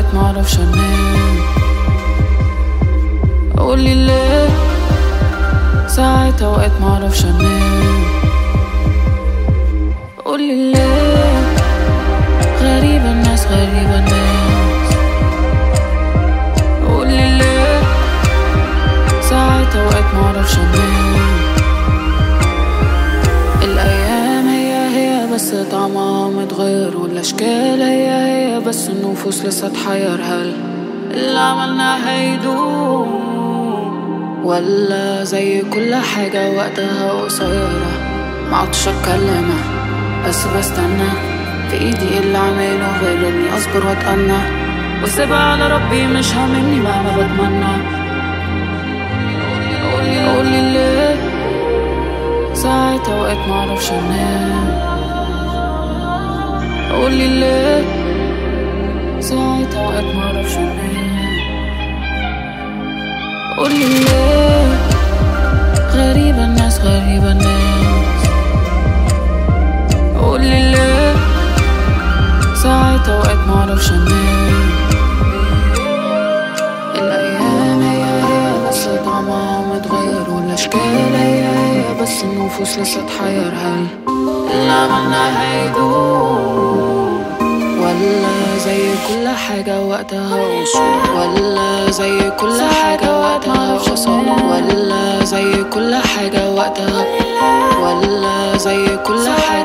اوقات معرفش انام. قولي ليه ساعات اوقات معرفش انام. قولي ليه غريبة الناس غريبة الناس. قولي ليه ساعات اوقات معرفش انام. الايام هي بس طعمها متغير، والاشكال هي بس النفوس لسه تحير. هل اللي عملناه هيدوم ولا زي كل حاجة وقتها قصيرة؟ معدتش اتكلم بس بستنى، في ايدي اللي عامله غير اني اصبر واتأنى واسيبها على ربي، مش هاممني مهما بتمنى. قولي ليه ساعات اوقات معرفش انام. قولي ليه ساعات اوقات معرفش انام. قولي ليه غريبة الناس غريبة الناس. قولي ليه ساعات اوقات معرفش انام. الايام هي بس طعمها متغير، والاشكال هي بس النفوس لسه تحير. هل اللي عملناه هيدوم ولا زي كل حاجة وقتها قصير؟ ولا زي كل حاجة وقتها قصير؟ ولا زي كل حاجة وقتها؟ ولا زي كل حاجة